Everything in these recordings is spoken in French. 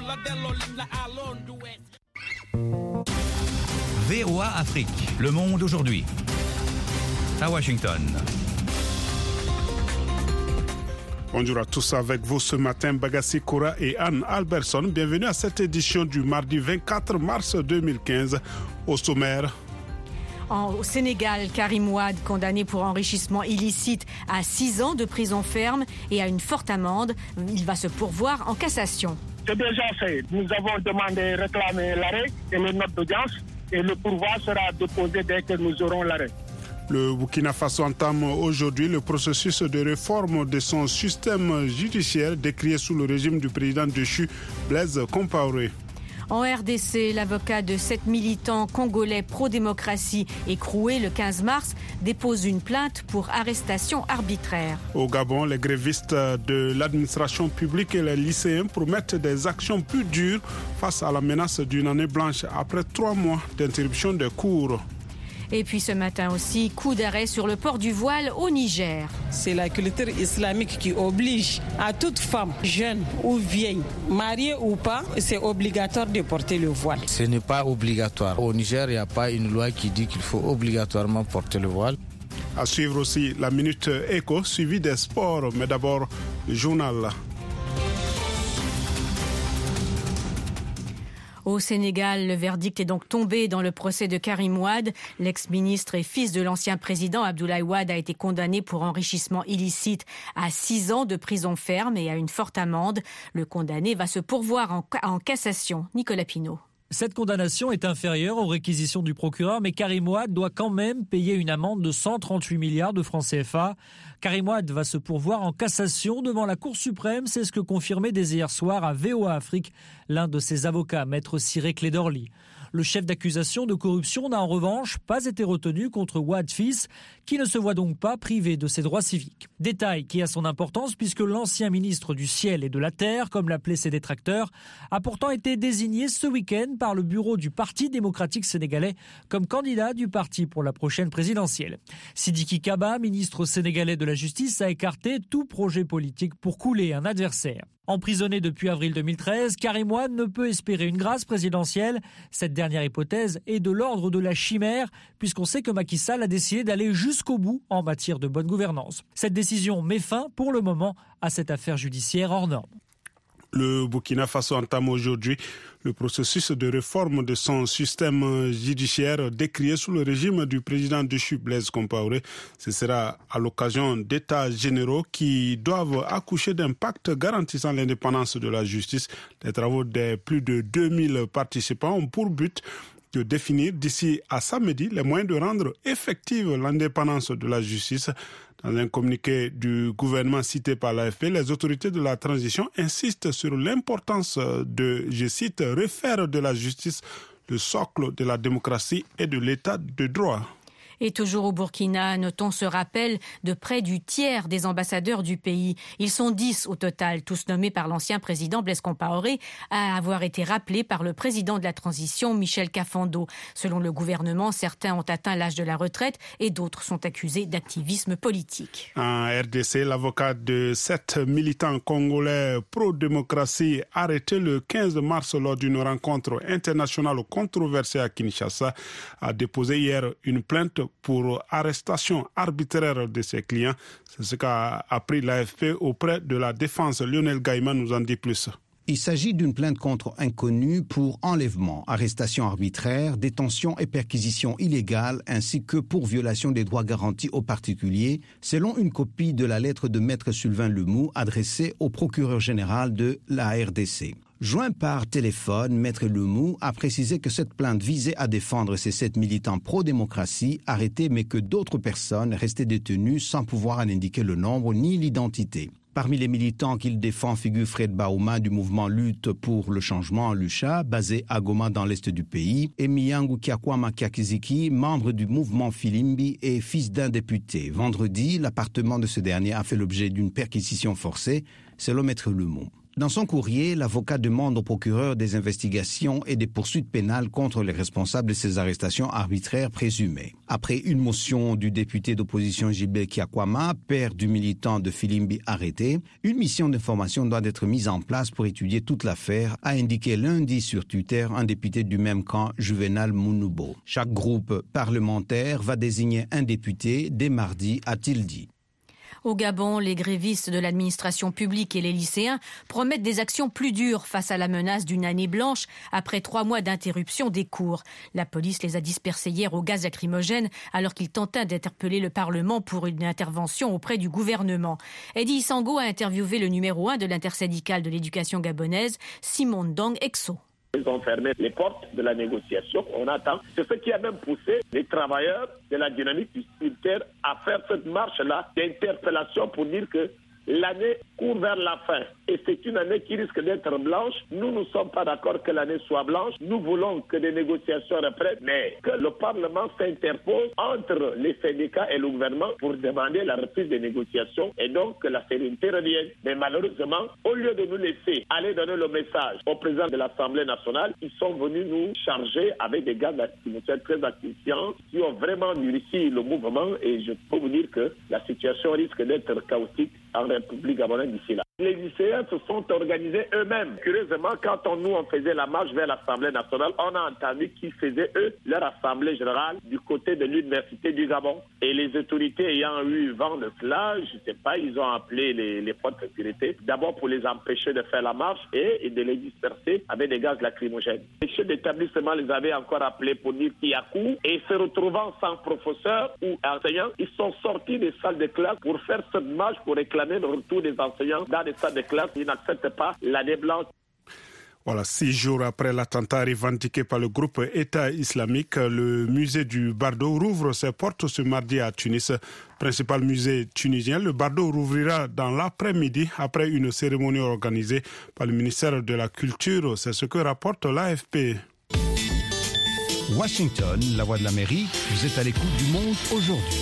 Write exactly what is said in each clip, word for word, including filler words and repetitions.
V O A Afrique, le monde aujourd'hui. À Washington. Bonjour à tous, avec vous ce matin, Bagassi Koura et Anne Alberson. Bienvenue à cette édition du mardi vingt-quatre mars deux mille quinze. Au sommaire. Au Sénégal, Karim Wade, condamné pour enrichissement illicite à six ans de prison ferme et à une forte amende, il va se pourvoir en cassation. C'est déjà fait. Nous avons demandé, réclamé l'arrêt et les notes d'audience et le pourvoi sera déposé dès que nous aurons l'arrêt. Le Burkina Faso entame aujourd'hui le processus de réforme de son système judiciaire décrié sous le régime du président déchu Blaise Compaoré. En R D C, l'avocat de sept militants congolais pro-démocratie écroués le quinze mars dépose une plainte pour arrestation arbitraire. Au Gabon, les grévistes de l'administration publique et les lycéens promettent des actions plus dures face à la menace d'une année blanche après trois mois d'interruption des cours. Et puis ce matin aussi, coup d'arrêt sur le port du voile au Niger. C'est la culture islamique qui oblige à toute femme, jeune ou vieille, mariée ou pas, c'est obligatoire de porter le voile. Ce n'est pas obligatoire. Au Niger, il n'y a pas une loi qui dit qu'il faut obligatoirement porter le voile. À suivre aussi la Minute Éco, suivie des sports, mais d'abord le journal. Au Sénégal, le verdict est donc tombé dans le procès de Karim Wade. L'ex-ministre et fils de l'ancien président Abdoulaye Wade a été condamné pour enrichissement illicite à six ans de prison ferme et à une forte amende. Le condamné va se pourvoir en, en cassation. Nicolas Pinault. Cette condamnation est inférieure aux réquisitions du procureur, mais Karim Wade doit quand même payer une amende de cent trente-huit milliards de francs C F A. Karim Wade va se pourvoir en cassation devant la Cour suprême, c'est ce que confirmait dès hier soir à V O A Afrique l'un de ses avocats, maître Ciré Clédorli. Le chef d'accusation de corruption n'a en revanche pas été retenu contre Wade fils, qui ne se voit donc pas privé de ses droits civiques. Détail qui a son importance puisque l'ancien ministre du ciel et de la terre, comme l'appelaient ses détracteurs, a pourtant été désigné ce week-end par le bureau du Parti démocratique sénégalais comme candidat du parti pour la prochaine présidentielle. Sidiki Kaba, ministre sénégalais de la Justice, a écarté tout projet politique pour couler un adversaire. Emprisonné depuis avril deux mille treize, Karim Wade ne peut espérer une grâce présidentielle. Cette dernière hypothèse est de l'ordre de la chimère, puisqu'on sait que Macky Sall a décidé d'aller jusqu'au bout en matière de bonne gouvernance. Cette décision met fin, pour le moment, à cette affaire judiciaire hors norme. Le Burkina Faso entame aujourd'hui le processus de réforme de son système judiciaire décrié sous le régime du président déchu Blaise Compaoré. Ce sera à l'occasion d'états généraux qui doivent accoucher d'un pacte garantissant l'indépendance de la justice. Les travaux des plus de deux mille participants ont pour but de définir d'ici à samedi les moyens de rendre effective l'indépendance de la justice. Dans un communiqué du gouvernement cité par l'A F P, les autorités de la transition insistent sur l'importance de, je cite, refaire de la justice le socle de la démocratie et de l'état de droit. Et toujours au Burkina, notons ce rappel de près du tiers des ambassadeurs du pays. Ils sont dix au total, tous nommés par l'ancien président Blaise Compaoré, à avoir été rappelés par le président de la transition, Michel Kafando. Selon le gouvernement, certains ont atteint l'âge de la retraite et d'autres sont accusés d'activisme politique. En R D C, l'avocat de sept militants congolais pro-démocratie arrêté le quinze mars lors d'une rencontre internationale controversée à Kinshasa a déposé hier une plainte pour arrestation arbitraire de ses clients. C'est ce qu'a appris l'A F P auprès de la défense. Lionel Gaïman nous en dit plus. Il s'agit d'une plainte contre inconnu pour enlèvement, arrestation arbitraire, détention et perquisition illégale, ainsi que pour violation des droits garantis aux particuliers, selon une copie de la lettre de Maître Sylvain Lemou adressée au procureur général de la R D C. Joint par téléphone, Maître Lemou a précisé que cette plainte visait à défendre ces sept militants pro-démocratie arrêtés mais que d'autres personnes restaient détenues sans pouvoir en indiquer le nombre ni l'identité. Parmi les militants qu'il défend figure Fred Baouma du mouvement Lutte pour le changement, Lucha, basé à Goma dans l'est du pays, et Miyangu Kiakwama Kiakiziki, membre du mouvement Filimbi et fils d'un député. Vendredi, l'appartement de ce dernier a fait l'objet d'une perquisition forcée, selon Maître Lemou. Dans son courrier, l'avocat demande au procureur des investigations et des poursuites pénales contre les responsables de ces arrestations arbitraires présumées. Après une motion du député d'opposition Gilbert Kyakwama, père du militant de Filimbi arrêté, une mission d'information doit être mise en place pour étudier toute l'affaire, a indiqué lundi sur Twitter un député du même camp, Juvenal Munubo. Chaque groupe parlementaire va désigner un député dès mardi, a-t-il dit. Au Gabon, les grévistes de l'administration publique et les lycéens promettent des actions plus dures face à la menace d'une année blanche après trois mois d'interruption des cours. La police les a dispersés hier au gaz lacrymogène alors qu'ils tentaient d'interpeller le Parlement pour une intervention auprès du gouvernement. Eddie Sango a interviewé le numéro un de l'intersyndicale de l'éducation gabonaise, Simon Ndong Exo. Ils ont fermé les portes de la négociation. On attend. C'est ce qui a même poussé les travailleurs de la dynamique unitaire à faire cette marche-là d'interpellation pour dire que l'année court vers la fin. Et c'est une année qui risque d'être blanche. Nous ne sommes pas d'accord que l'année soit blanche. Nous voulons que des négociations reprennent, mais que le Parlement s'interpose entre les syndicats et le gouvernement pour demander la reprise des négociations et donc que la sérénité revienne. Mais malheureusement, au lieu de nous laisser aller donner le message au président de l'Assemblée nationale, ils sont venus nous charger avec des gars d'activité très actifs qui ont vraiment réussi le mouvement et je peux vous dire que la situation risque d'être chaotique en République gabonaise d'ici là. Les lycéens se sont organisés eux-mêmes. Curieusement, quand on, nous on faisait la marche vers l'Assemblée nationale, on a entendu qu'ils faisaient eux leur assemblée générale du côté de l'Université du Gabon. Et les autorités ayant eu vent de cela, je ne sais pas, ils ont appelé les, les forces de sécurité, d'abord pour les empêcher de faire la marche et, et de les disperser avec des gaz lacrymogènes. Les chefs d'établissement les avaient encore appelés pour dire qu'il y a coup et se retrouvant sans professeurs ou enseignants, ils sont sortis des salles de classe pour faire cette marche pour réclamer le retour des enseignants dans les salles de classe. Ils n'acceptent pas l'année blanche. Voilà, six jours après l'attentat revendiqué par le groupe État islamique, le musée du Bardo rouvre ses portes ce mardi à Tunis. Principal musée tunisien, le Bardo rouvrira dans l'après-midi après une cérémonie organisée par le ministère de la Culture. C'est ce que rapporte l'A F P. Washington, la voix de l'Amérique, vous êtes à l'écoute du monde aujourd'hui.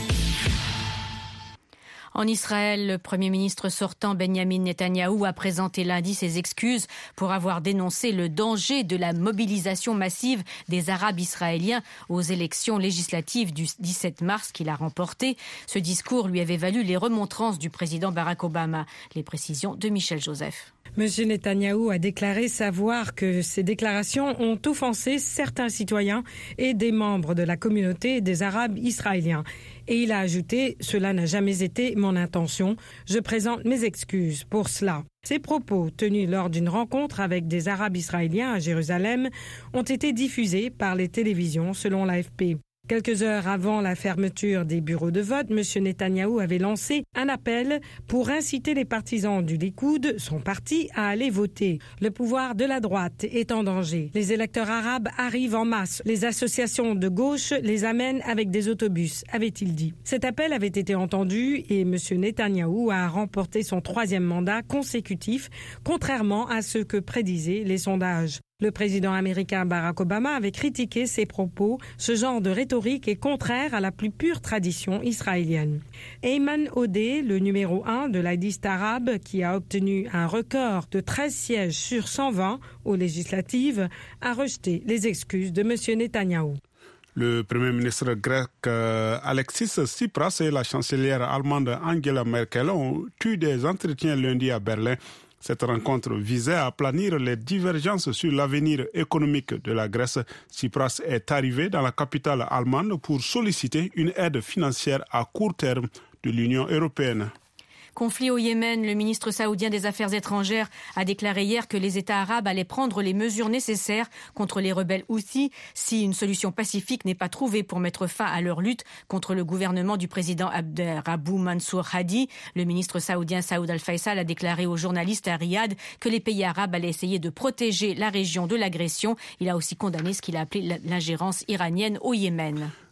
En Israël, le Premier ministre sortant Benjamin Netanyahou a présenté lundi ses excuses pour avoir dénoncé le danger de la mobilisation massive des Arabes israéliens aux élections législatives du dix-sept mars qu'il a remportées. Ce discours lui avait valu les remontrances du président Barack Obama. Les précisions de Michel Joseph. Monsieur Netanyahou a déclaré savoir que ces déclarations ont offensé certains citoyens et des membres de la communauté des Arabes israéliens. Et il a ajouté « Cela n'a jamais été mon intention. Je présente mes excuses pour cela ». Ces propos, tenus lors d'une rencontre avec des Arabes israéliens à Jérusalem, ont été diffusés par les télévisions selon l'A F P. Quelques heures avant la fermeture des bureaux de vote, M. Netanyahou avait lancé un appel pour inciter les partisans du Likoud, son parti, à aller voter. Le pouvoir de la droite est en danger. Les électeurs arabes arrivent en masse. Les associations de gauche les amènent avec des autobus, avait-il dit. Cet appel avait été entendu et M. Netanyahou a remporté son troisième mandat consécutif, contrairement à ce que prédisaient les sondages. Le président américain Barack Obama avait critiqué ces propos. Ce genre de rhétorique est contraire à la plus pure tradition israélienne. Ayman Odeh, le numéro un de la liste arabe qui a obtenu un record de treize sièges sur cent vingt aux législatives, a rejeté les excuses de M. Netanyahou. Le Premier ministre grec euh, Alexis Tsipras et la chancelière allemande Angela Merkel ont eu des entretiens lundi à Berlin. Cette rencontre visait à aplanir les divergences sur l'avenir économique de la Grèce. Tsipras est arrivé dans la capitale allemande pour solliciter une aide financière à court terme de l'Union européenne. Conflit au Yémen, le ministre saoudien des Affaires étrangères a déclaré hier que les États arabes allaient prendre les mesures nécessaires contre les rebelles Houthis si une solution pacifique n'est pas trouvée pour mettre fin à leur lutte contre le gouvernement du président Abderrabou Mansour Hadi. Le ministre saoudien Saoud Al-Faisal a déclaré aux journalistes à Riyad que les pays arabes allaient essayer de protéger la région de l'agression. Il a aussi condamné ce qu'il a appelé l'ingérence iranienne au Yémen.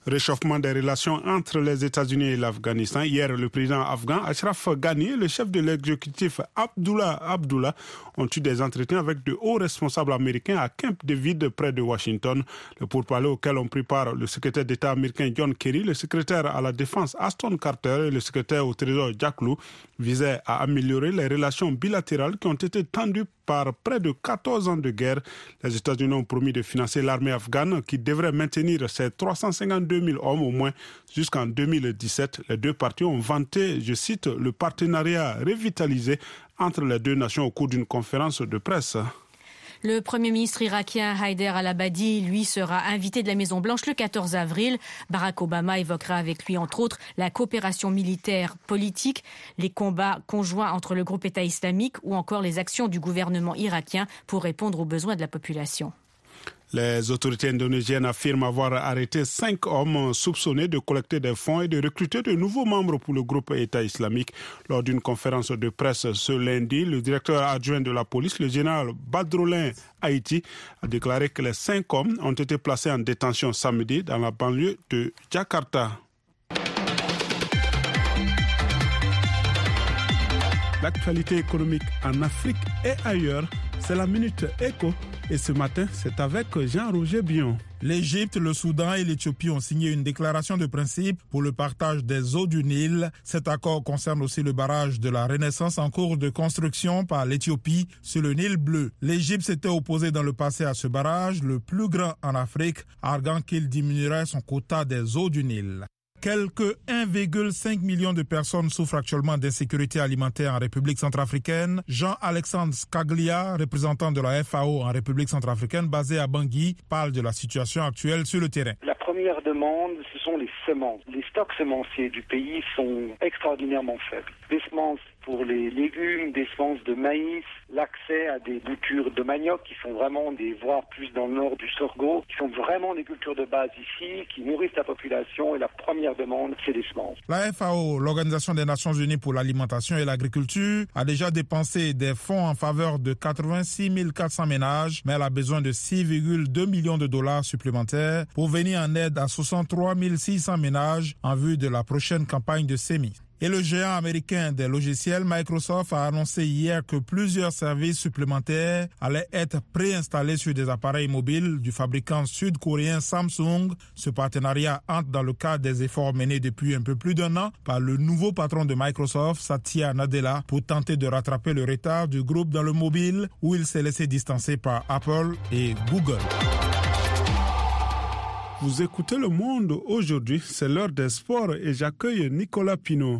Réchauffement des relations entre les États-Unis et l'Afghanistan. Hier, le président afghan Ashraf Ghani et le chef de l'exécutif Abdullah Abdullah ont eu des entretiens avec de hauts responsables américains à Camp David, près de Washington. Le pourparlers auquel ont pris part le secrétaire d'État américain John Kerry, le secrétaire à la Défense Ashton Carter et le secrétaire au Trésor Jack Lew visaient à améliorer les relations bilatérales qui ont été tendues par près de quatorze ans de guerre. Les États-Unis ont promis de financer l'armée afghane qui devrait maintenir ses trois cent cinquante-deux mille hommes au moins jusqu'en deux mille dix-sept. Les deux parties ont vanté, je cite, le partenariat revitalisé entre les deux nations au cours d'une conférence de presse. Le Premier ministre irakien Haider al-Abadi, lui, sera invité de la Maison-Blanche le quatorze avril. Barack Obama évoquera avec lui, entre autres, la coopération militaire politique, les combats conjoints entre le groupe État islamique ou encore les actions du gouvernement irakien pour répondre aux besoins de la population. Les autorités indonésiennes affirment avoir arrêté cinq hommes soupçonnés de collecter des fonds et de recruter de nouveaux membres pour le groupe État islamique. Lors d'une conférence de presse ce lundi, le directeur adjoint de la police, le général Badrolin Haïti, a déclaré que les cinq hommes ont été placés en détention samedi dans la banlieue de Jakarta. L'actualité économique en Afrique et ailleurs, c'est la Minute Éco. Et ce matin, c'est avec Jean-Roger Bion. L'Égypte, le Soudan et l'Éthiopie ont signé une déclaration de principe pour le partage des eaux du Nil. Cet accord concerne aussi le barrage de la Renaissance en cours de construction par l'Éthiopie sur le Nil bleu. L'Égypte s'était opposée dans le passé à ce barrage, le plus grand en Afrique, arguant qu'il diminuerait son quota des eaux du Nil. Quelque un virgule cinq million de personnes souffrent actuellement d'insécurité alimentaire en République centrafricaine. Jean-Alexandre Scaglia, représentant de la F A O en République centrafricaine, basé à Bangui, parle de la situation actuelle sur le terrain. La première demande, ce sont les semences. Les stocks semenciers du pays sont extraordinairement faibles. Des semences pour les légumes, des semences de maïs, l'accès à des cultures de manioc qui sont vraiment des, voire plus dans le nord du sorgho, qui sont vraiment des cultures de base ici, qui nourrissent la population, et la première demande, c'est des semences. La F A O, l'Organisation des Nations Unies pour l'alimentation et l'agriculture, a déjà dépensé des fonds en faveur de quatre-vingt-six mille quatre cents ménages, mais elle a besoin de six virgule deux millions de dollars supplémentaires pour venir en aide à soixante-trois mille six cents ménages en vue de la prochaine campagne de semis. Et le géant américain des logiciels Microsoft a annoncé hier que plusieurs services supplémentaires allaient être préinstallés sur des appareils mobiles du fabricant sud-coréen Samsung. Ce partenariat entre dans le cadre des efforts menés depuis un peu plus d'un an par le nouveau patron de Microsoft, Satya Nadella, pour tenter de rattraper le retard du groupe dans le mobile où il s'est laissé distancer par Apple et Google. Vous écoutez Le Monde aujourd'hui, c'est l'heure des sports et j'accueille Nicolas Pinault.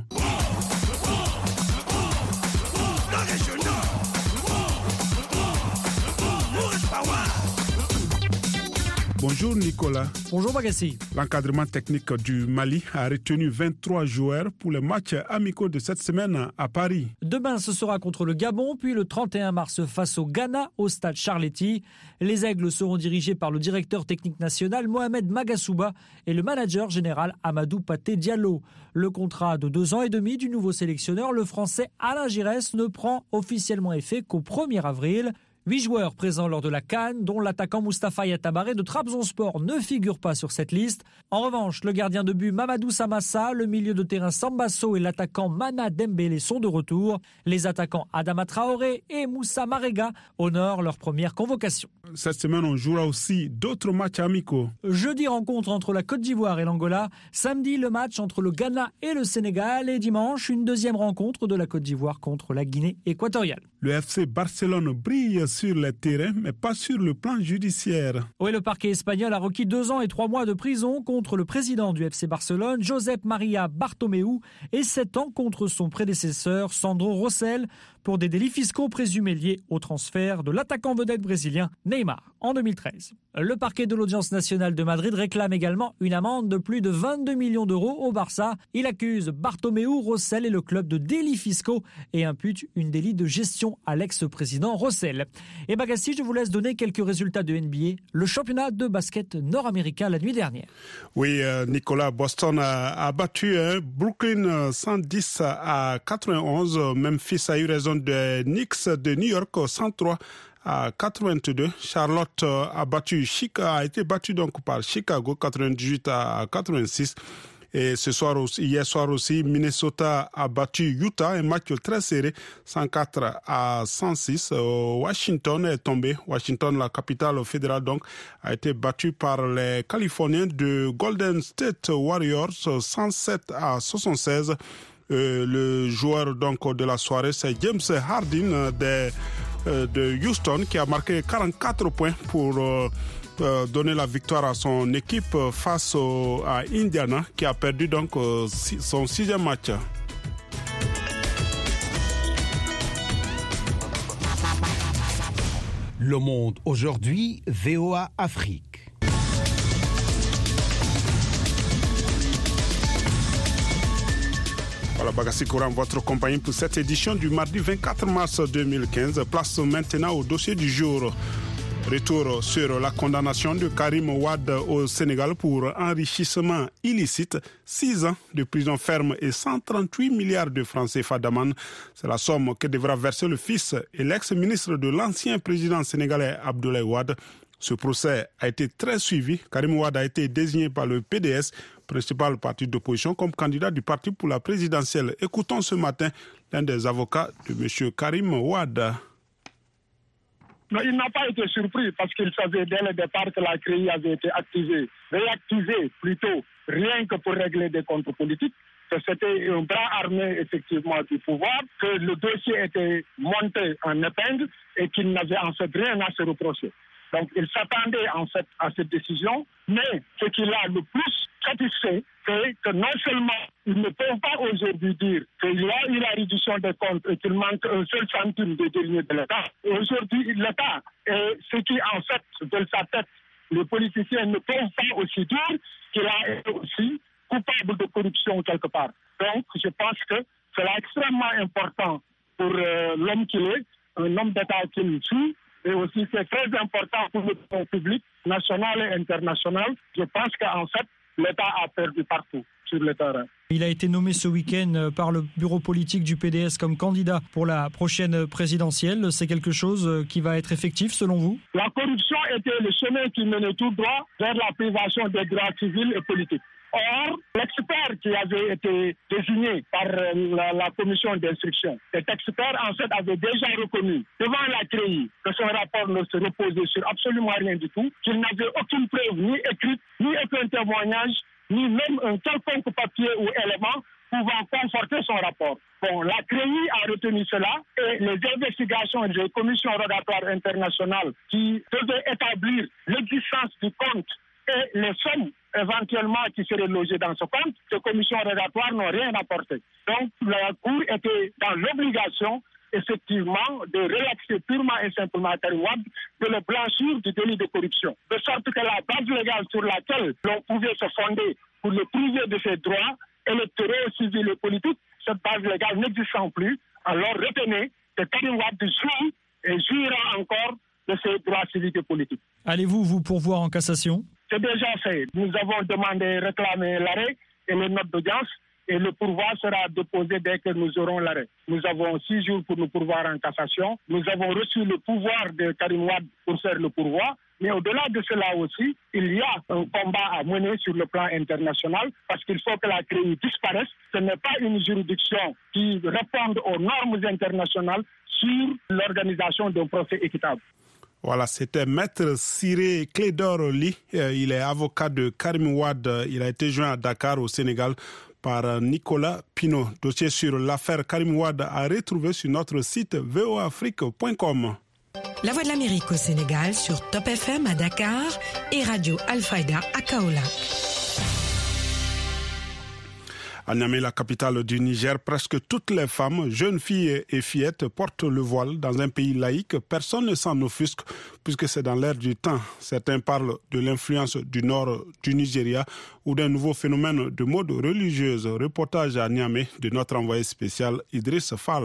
Bonjour Nicolas. Bonjour Bagassi. L'encadrement technique du Mali a retenu vingt-trois joueurs pour les matchs amicaux de cette semaine à Paris. Demain, ce sera contre le Gabon, puis le trente et un mars face au Ghana au stade Charletti. Les Aigles seront dirigés par le directeur technique national Mohamed Magassouba et le manager général Amadou Paté Diallo. Le contrat de deux ans et demi du nouveau sélectionneur, le français Alain Giresse, ne prend officiellement effet qu'au premier avril. Huit joueurs présents lors de la CAN, dont l'attaquant Moustapha Yatabaré de Trabzonspor ne figure pas sur cette liste. En revanche, le gardien de but Mamadou Samassa, le milieu de terrain Sambasso et l'attaquant Mana Dembélé sont de retour. Les attaquants Adama Traoré et Moussa Marega honorent leur première convocation. Cette semaine, on jouera aussi d'autres matchs amicaux. Jeudi, rencontre entre la Côte d'Ivoire et l'Angola. Samedi, le match entre le Ghana et le Sénégal. Et dimanche, une deuxième rencontre de la Côte d'Ivoire contre la Guinée équatoriale. Le F C Barcelone brille sur les terrains, mais pas sur le plan judiciaire. Oui, le parquet espagnol a requis deux ans et trois mois de prison contre le président du F C Barcelone, Josep Maria Bartomeu, et sept ans contre son prédécesseur, Sandro Rosell, pour des délits fiscaux présumés liés au transfert de l'attaquant vedette brésilien Neymar en deux mille treize. Le parquet de l'audience nationale de Madrid réclame également une amende de plus de vingt-deux millions d'euros au Barça. Il accuse Bartomeu, Rosell et le club de délits fiscaux et impute une délit de gestion à l'ex-président Rosell. Et Bagassi, je vous laisse donner quelques résultats de N B A, le championnat de basket nord-américain la nuit dernière. Oui, euh, Nicolas, Boston a, a battu hein, Brooklyn cent dix à quatre-vingt-onze. Memphis a eu raison des Knicks de New York cent trois à quatre-vingt-deux. Charlotte a battu Chicago, a été battue donc par Chicago quatre-vingt-dix-huit à quatre-vingt-six. Et ce soir aussi, hier soir aussi, Minnesota a battu Utah, un match très serré, cent quatre à cent six. Washington est tombé. Washington, la capitale fédérale, donc, a été battue par les Californiens de Golden State Warriors, cent sept à soixante-seize. Euh, le joueur donc de la soirée, c'est James Harden de, euh, de Houston, qui a marqué quarante-quatre points pour euh, euh, donner la victoire à son équipe face au, à Indiana, qui a perdu donc euh, six, son sixième match. Le Monde aujourd'hui, V O A Afrique. Voilà, Bagassi Kouran, votre compagnie pour cette édition du mardi vingt-quatre mars deux mille quinze. Place maintenant au dossier du jour. Retour sur la condamnation de Karim Wade au Sénégal pour enrichissement illicite. Six ans de prison ferme et cent trente-huit milliards de francs C F A d'amende. C'est la somme que devra verser le fils et l'ex-ministre de l'ancien président sénégalais Abdoulaye Wade. Ce procès a été très suivi. Karim Wade a été désigné par le P D S, principal parti d'opposition, comme candidat du parti pour la présidentielle. Écoutons ce matin l'un des avocats de M. Karim Wade. Non, il n'a pas été surpris parce qu'il savait dès le départ que la C R E I avait été activée, réactivée plutôt, rien que pour régler des comptes politiques, que c'était un bras armé effectivement du pouvoir, que le dossier était monté en épingle et qu'il n'avait en fait rien à se reprocher. Donc il s'attendait en fait à cette décision, mais ce qui l'a le plus satisfait, c'est que non seulement ils ne peuvent pas aujourd'hui dire qu'il y a eu la réduction des comptes et qu'il manque un seul centime de deniers de l'État. Aujourd'hui, l'État est ce qui en fait de sa tête. Les politiciens ne peuvent pas aussi dire qu'il a été aussi coupable de corruption quelque part. Donc je pense que c'est extrêmement important pour euh, l'homme qu'il est, un homme d'État qu'il suit. Et aussi, c'est très important pour le public national et international. Je pense qu'en fait, l'État a perdu partout sur le terrain. Il a été nommé ce week-end par le bureau politique du P D S comme candidat pour la prochaine présidentielle. C'est quelque chose qui va être effectif selon vous? La corruption était le chemin qui menait tout droit vers la privation des droits civils et politiques. Or, l'expert qui avait été désigné par la, la commission d'instruction, cet expert en fait avait déjà reconnu devant la C R E I que son rapport ne se reposait sur absolument rien du tout, qu'il n'avait aucune preuve ni écrite, ni aucun témoignage, ni même un quelconque papier ou élément pouvant conforter son rapport. Bon, la C R E I a retenu cela et les investigations des commissions rogatoires internationales qui devaient établir l'existence du compte et les sommes éventuellement qui seraient logées dans ce compte, ces commissions rogatoires n'ont rien apporté. Donc la Cour était dans l'obligation effectivement de relaxer purement et simplement Karim Wade, de le blanchir du délit de corruption. De sorte que la base légale sur laquelle l'on pouvait se fonder pour le priver de ses droits électoraux, civils et politiques, cette base légale n'existant plus, alors retenez que Karim Wade joue et jouera encore de ses droits civiques et politiques. Allez-vous vous pourvoir en cassation? C'est déjà fait. Nous avons demandé, réclamé l'arrêt et les notes d'audience et le pourvoi sera déposé dès que nous aurons l'arrêt. Nous avons six jours pour nous pourvoir en cassation. Nous avons reçu le pouvoir de Karim Wade pour faire le pourvoi. Mais au-delà de cela aussi, il y a un combat à mener sur le plan international parce qu'il faut que la C R E I disparaisse. Ce n'est pas une juridiction qui réponde aux normes internationales sur l'organisation d'un procès équitable. Voilà, c'était Maître Siré Clédor-Ly. Il est avocat de Karim Wade. Il a été joint à Dakar, au Sénégal, par Nicolas Pinault. Dossier sur l'affaire Karim Wade à retrouver sur notre site v o afrique point com. La Voix de l'Amérique au Sénégal sur Top F M à Dakar et Radio Al-Fayda à Kaolack. À Niamey, la capitale du Niger, presque toutes les femmes, jeunes filles et fillettes portent le voile. Dans un pays laïque, personne ne s'en offusque puisque c'est dans l'air du temps. Certains parlent de l'influence du nord du Nigeria ou d'un nouveau phénomène de mode religieuse. Reportage à Niamey de notre envoyé spécial Idriss Fall.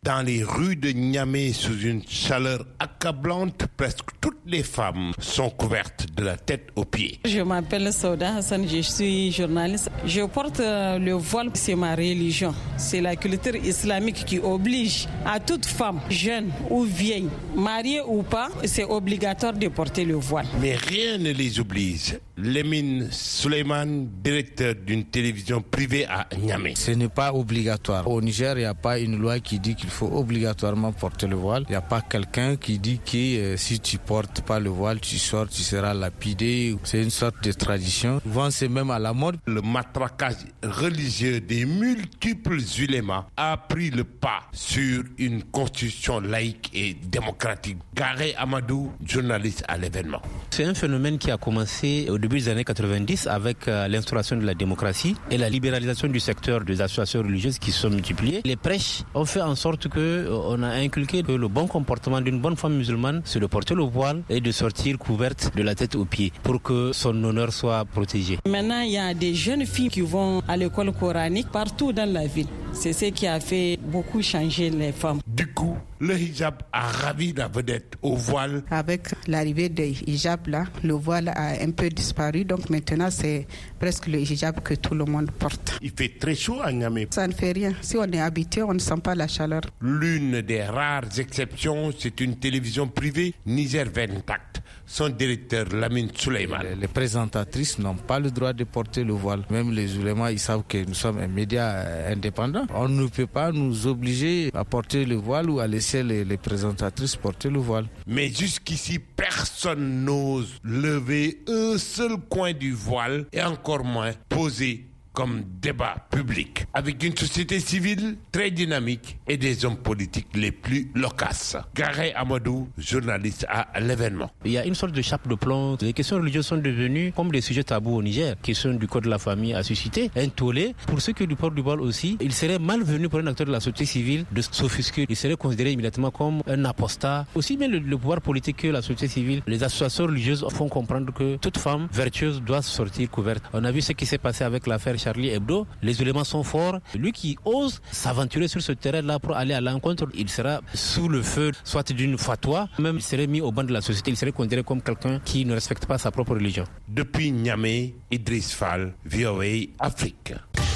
Dans les rues de Niamey, sous une chaleur accablante, presque toutes les femmes sont couvertes de la tête aux pieds. Je m'appelle Sauda Hassan, je suis journaliste. Je porte le voile, c'est ma religion. C'est la culture islamique qui oblige à toute femme, jeune ou vieille, mariée ou pas, c'est obligatoire de porter le voile. Mais rien ne les oblige. Lemine Suleiman, directeur d'une télévision privée à Niamey. Ce n'est pas obligatoire. Au Niger, il n'y a pas une loi qui dit qu'il faut obligatoirement porter le voile. Il n'y a pas quelqu'un qui dit que euh, si tu portes pas le voile, tu sors, tu seras lapidé. C'est une sorte de tradition. Souvent, c'est même à la mode. Le matraquage religieux des multiples ulémas a pris le pas sur une constitution laïque et démocratique. Garé Amadou, journaliste à l'événement. C'est un phénomène qui a commencé au début des années quatre-vingt-dix avec euh, l'instauration de la démocratie et la libéralisation du secteur des associations religieuses qui sont multipliées. Les prêches ont fait en sorte que euh, on a inculqué que le bon comportement d'une bonne femme musulmane, c'est de porter le voile et de sortir couverte de la tête aux pieds pour que son honneur soit protégé. Maintenant, il y a des jeunes filles qui vont à l'école coranique partout dans la ville. C'est ce qui a fait beaucoup changer les femmes. Du coup, le hijab a ravi la vedette au voile. Avec l'arrivée des hijabs là, le voile a un peu disparu. Donc maintenant, c'est presque le hijab que tout le monde porte. Il fait très chaud à Niamey. Ça ne fait rien. Si on est habitué, on ne sent pas la chaleur. L'une des rares exceptions, c'est une télévision privée, Niger vingt-quatre. Son directeur, Lamine Suleiman. Les, les présentatrices n'ont pas le droit de porter le voile. Même les ulémas, ils savent que nous sommes un média indépendant. On ne peut pas nous obliger à porter le voile ou à laisser les, les présentatrices porter le voile. Mais jusqu'ici, personne n'ose lever un seul coin du voile et encore moins poser comme débat public, avec une société civile très dynamique et des hommes politiques les plus loquaces. Garé Amadou, journaliste à l'événement. Il y a une sorte de chape de plomb. Les questions religieuses sont devenues comme des sujets tabous au Niger. La question du code de la famille a suscité un tollé. Pour ceux qui du port du voile aussi, il serait malvenu pour un acteur de la société civile de s'offusquer. Il serait considéré immédiatement comme un apostat. Aussi bien le, le pouvoir politique que la société civile, les associations religieuses font comprendre que toute femme vertueuse doit sortir couverte. On a vu ce qui s'est passé avec l'affaire Charlie Hebdo. Les éléments sont forts. Lui qui ose s'aventurer sur ce terrain-là pour aller à l'encontre, il sera sous le feu, soit d'une fatwa, même il serait mis au banc de la société, il serait considéré comme quelqu'un qui ne respecte pas sa propre religion. Depuis Niamey, Idriss Fall, V O A Afrique.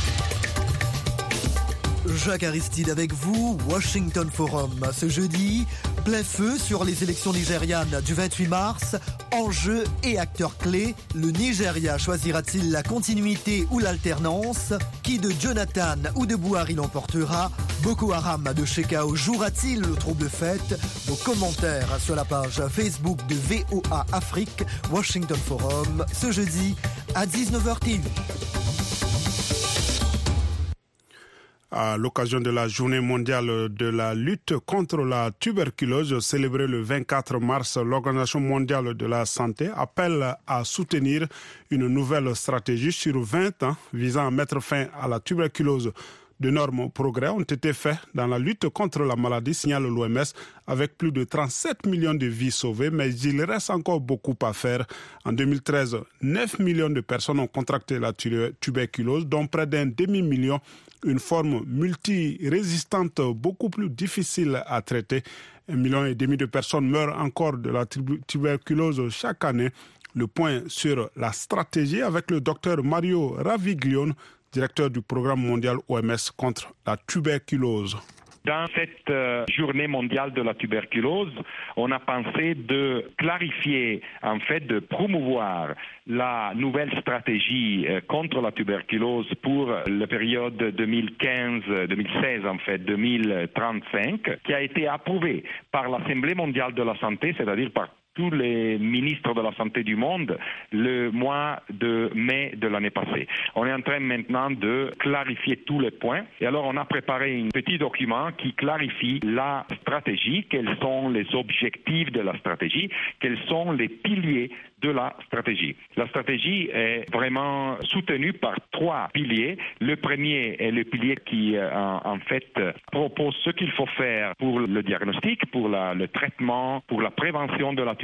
Jacques Aristide avec vous, Washington Forum. Ce jeudi, plein feu sur les élections nigérianes du vingt-huit mars. Enjeux et acteurs clés. Le Nigeria choisira-t-il la continuité ou l'alternance? Qui de Jonathan ou de Buhari l'emportera? Boko Haram de Shekau jouera-t-il le trouble fête? Vos commentaires sur la page Facebook de V O A Afrique, Washington Forum, ce jeudi à dix-neuf heures T V. À l'occasion de la journée mondiale de la lutte contre la tuberculose célébrée le vingt-quatre mars, l'Organisation mondiale de la santé appelle à soutenir une nouvelle stratégie sur vingt ans visant à mettre fin à la tuberculose. D'énormes progrès ont été faits dans la lutte contre la maladie, signale l'O M S, avec plus de trente-sept millions de vies sauvées, mais il reste encore beaucoup à faire. En deux mille treize, neuf millions de personnes ont contracté la tuberculose, dont près d'un demi-million, une forme multirésistante beaucoup plus difficile à traiter. Un million et demi de personnes meurent encore de la tuberculose chaque année. Le point sur la stratégie avec le docteur Mario Raviglione, directeur du programme mondial O M S contre la tuberculose. Dans cette euh, journée mondiale de la tuberculose, on a pensé de clarifier, en fait, de promouvoir la nouvelle stratégie euh, contre la tuberculose pour la période deux mille quinze deux mille seize, en fait, deux mille trente-cinq, qui a été approuvée par l'Assemblée mondiale de la santé, c'est-à-dire par tous les ministres de la santé du monde le mois de mai de l'année passée. On est en train maintenant de clarifier tous les points. Et alors, on a préparé un petit document qui clarifie la stratégie, quels sont les objectifs de la stratégie, quels sont les piliers de la stratégie. La stratégie est vraiment soutenue par trois piliers. Le premier est le pilier qui, en, en fait, propose ce qu'il faut faire pour le diagnostic, pour la, le traitement, pour la prévention de la tuberculose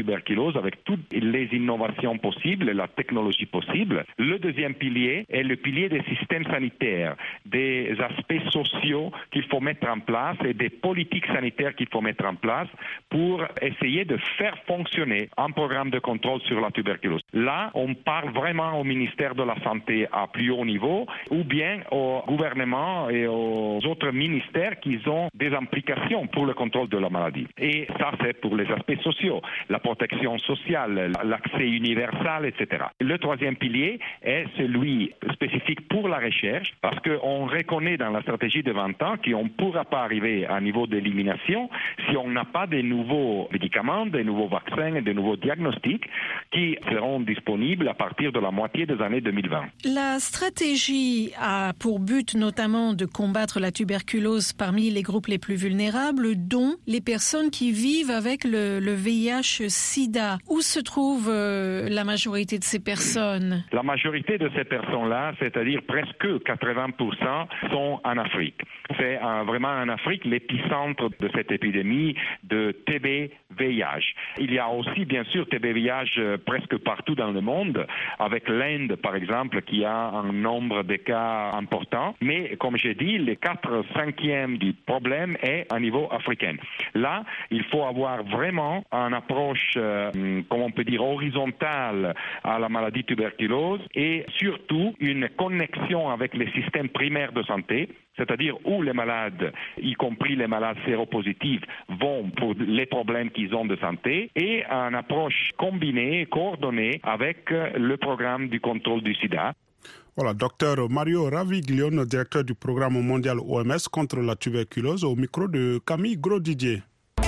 tuberculose avec toutes les innovations possibles, la technologie possible. Le deuxième pilier est le pilier des systèmes sanitaires, des aspects sociaux qu'il faut mettre en place et des politiques sanitaires qu'il faut mettre en place pour essayer de faire fonctionner un programme de contrôle sur la tuberculose. Là, on parle vraiment au ministère de la Santé à plus haut niveau ou bien au gouvernement et aux autres ministères qui ont des implications pour le contrôle de la maladie. Et ça, c'est pour les aspects sociaux, la protection sociale, l'accès universel, et cetera. Le troisième pilier est celui spécifique pour la recherche, parce qu'on reconnaît dans la stratégie de vingt ans qu'on ne pourra pas arriver à un niveau d'élimination si on n'a pas de nouveaux médicaments, de nouveaux vaccins et de nouveaux diagnostics qui seront disponibles à partir de la moitié des années deux mille vingt. La stratégie a pour but notamment de combattre la tuberculose parmi les groupes les plus vulnérables, dont les personnes qui vivent avec le, le V I H sida. Où se trouve euh, la majorité de ces personnes? La majorité de ces personnes-là, c'est-à-dire presque quatre-vingts pour cent, sont en Afrique. C'est euh, vraiment en Afrique l'épicentre de cette épidémie de T B V I H. Il y a aussi, bien sûr, T B V I H euh, presque partout dans le monde, avec l'Inde, par exemple, qui a un nombre de cas important. Mais, comme j'ai dit, les quatre cinquièmes du problème est à niveau africain. Là, il faut avoir vraiment une approche, euh, comment on peut dire, horizontale à la maladie tuberculose et surtout une connexion avec les systèmes primaires de santé, c'est-à-dire où les malades, y compris les malades séropositifs, vont pour les problèmes qu'ils ont de santé, et une approche combinée, coordonnée avec le programme du contrôle du sida. Voilà, docteur Mario Raviglione, directeur du programme mondial O M S contre la tuberculose, au micro de Camille Gros-Didier.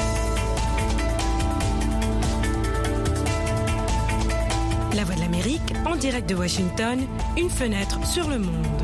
La Voix de l'Amérique, en direct de Washington, une fenêtre sur le monde.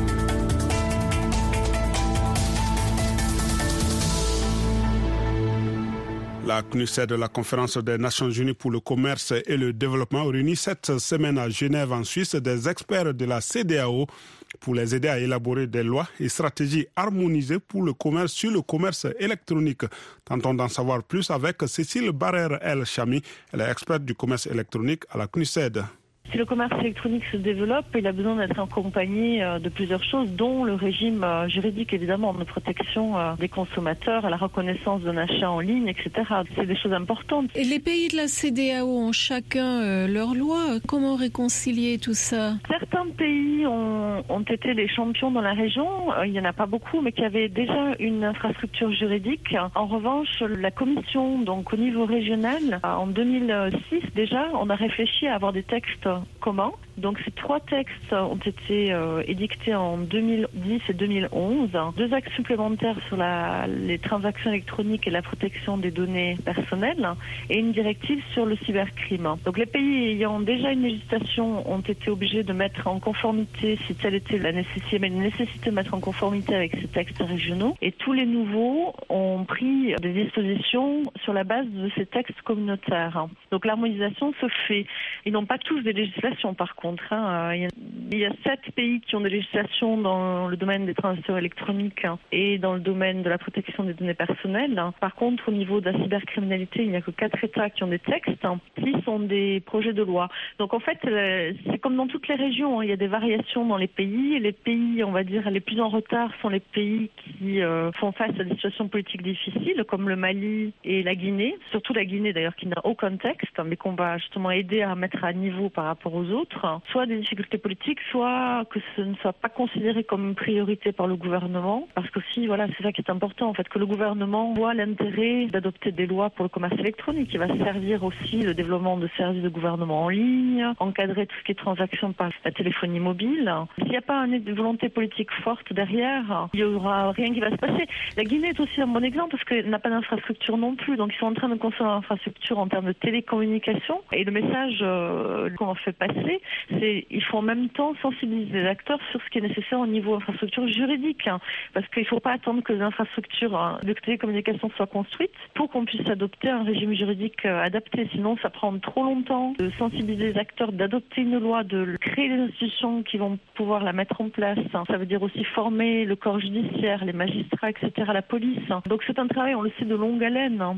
La C N U S E D, la conférence des Nations Unies pour le commerce et le développement, réunit cette semaine à Genève, en Suisse, des experts de la C E D A O pour les aider à élaborer des lois et stratégies harmonisées pour le commerce sur le commerce électronique. Tentons d'en savoir plus avec Cécile Barrère-El-Chami, elle est experte du commerce électronique à la C N U S E D. Si le commerce électronique se développe, il a besoin d'être accompagné de plusieurs choses, dont le régime juridique, évidemment, de protection des consommateurs, la reconnaissance d'un achat en ligne, et cetera. C'est des choses importantes. Et les pays de la C E D A O ont chacun euh, leur loi. Comment réconcilier tout ça? Certains pays ont, ont été les champions dans la région. Il n'y en a pas beaucoup, mais qui avaient déjà une infrastructure juridique. En revanche, la Commission, donc au niveau régional, en deux mille six déjà, on a réfléchi à avoir des textes communs. Donc ces trois textes ont été euh, édictés en deux mille dix et deux mille onze. Deux axes supplémentaires sur la, les transactions électroniques et la protection des données personnelles et une directive sur le cybercrime. Donc les pays ayant déjà une législation ont été obligés de mettre en conformité, si telle était la nécessité, mais une nécessité de mettre en conformité avec ces textes régionaux. Et tous les nouveaux ont pris des dispositions sur la base de ces textes communautaires. Donc l'harmonisation se fait. Ils n'ont pas tous des législations par contre. Il y a sept pays qui ont des législations dans le domaine des transactions électroniques et dans le domaine de la protection des données personnelles. Par contre, au niveau de la cybercriminalité, il n'y a que quatre États qui ont des textes, six ont des projets de loi. Donc en fait, c'est comme dans toutes les régions, il y a des variations dans les pays. Les pays, on va dire, les plus en retard sont les pays qui font face à des situations politiques difficiles, comme le Mali et la Guinée. Surtout la Guinée d'ailleurs, qui n'a aucun texte, mais qu'on va justement aider à mettre à niveau par rapport aux autres. Soit des difficultés politiques, soit que ce ne soit pas considéré comme une priorité par le gouvernement. Parce que si, voilà, c'est ça qui est important, en fait, que le gouvernement voit l'intérêt d'adopter des lois pour le commerce électronique, qui va servir aussi le développement de services de gouvernement en ligne, encadrer tout ce qui est transactions par la téléphonie mobile. S'il n'y a pas une volonté politique forte derrière, il n'y aura rien qui va se passer. La Guinée est aussi un bon exemple parce qu'elle n'a pas d'infrastructure non plus. Donc ils sont en train de construire une infrastructure en termes de télécommunication. Et le message euh, qu'on fait passer, c'est il faut en même temps sensibiliser les acteurs sur ce qui est nécessaire au niveau infrastructure juridique. Hein, parce qu'il ne faut pas attendre que les infrastructures hein, de télécommunication soient construites pour qu'on puisse adopter un régime juridique euh, adapté. Sinon, ça prend trop longtemps de sensibiliser les acteurs, d'adopter une loi, de créer les institutions qui vont pouvoir la mettre en place. Hein. Ça veut dire aussi former le corps judiciaire, les magistrats, et cetera, la police. Hein. Donc c'est un travail, on le sait, de longue haleine. Hein.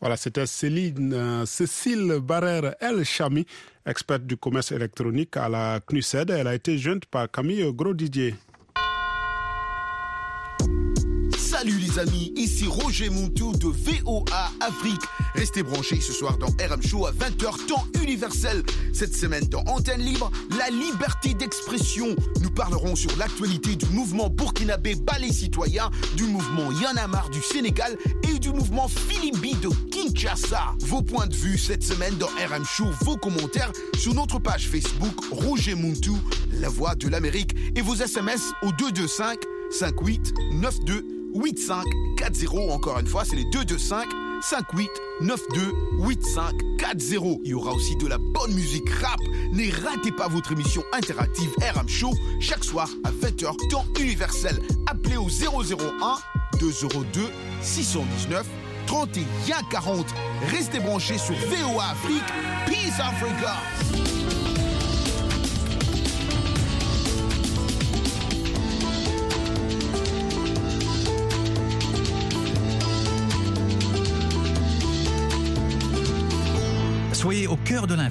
Voilà, c'était Céline, euh, Cécile Barrère-El Chami, experte du commerce électronique à la C N U S E D. Elle a été jointe par Camille Gros-Didier. Salut les amis, ici Roger Montou de V O A Afrique. Restez branchés ce soir dans R M Show à vingt heures, temps universel. Cette semaine dans Antenne Libre, la liberté d'expression. Nous parlerons sur l'actualité du mouvement burkinabé Balai Citoyen, du mouvement Y'en a marre du Sénégal et du mouvement Filibi de Kinshasa. Vos points de vue cette semaine dans R M Show, vos commentaires sur notre page Facebook Roger Montou, la voix de l'Amérique, et vos S M S au deux deux cinq, cinq huit neuf deux huit cinq quatre zéro. Encore une fois, c'est les deux deux cinq, cinq huit neuf deux huit cinq quatre zéro. Il y aura aussi de la bonne musique rap. Ne ratez pas votre émission interactive R M Show chaque soir à vingt heures, temps universel. Appelez au zéro zéro un deux zéro deux six cent dix-neuf trente et un quarante. Restez branchés sur V O A Afrique. Peace Africa. Soyez au cœur de l'info.